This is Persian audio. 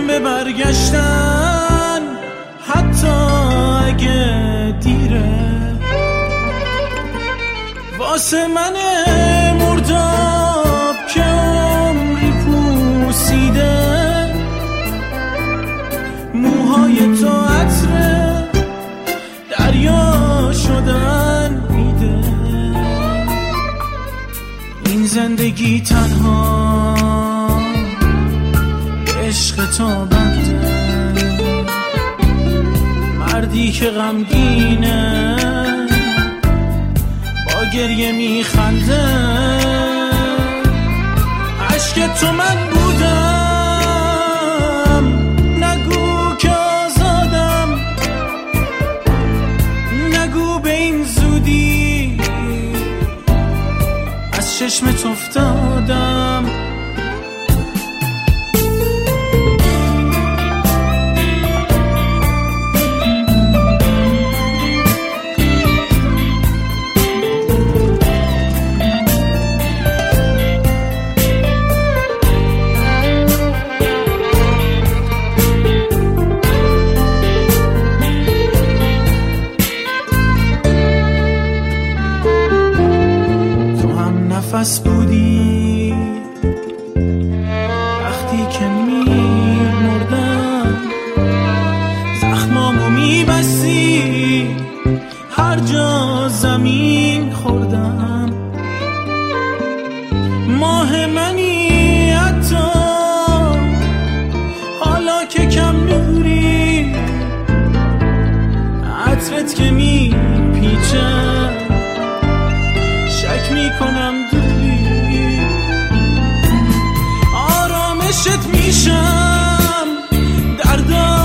به برگشتن حتی اگه دیره، واسه من مرداب که عمری پوسیده، موهای تو عطر دریا شدن میده. این زندگی تنها عشق تا بنده، مردی که غمگینه با گریه میخنده. عشق تو من بودم، نگو که آزادم، نگو به این زودی از چشمت افتادم. نفس بودی وقتی که میمردم، زخمامو میبستی هر جا زمین خوردم. ماه منی حتی حالا که کم نوری، عطرت که میپیچه شک میکنم دوری. آرامشت میشم، دردا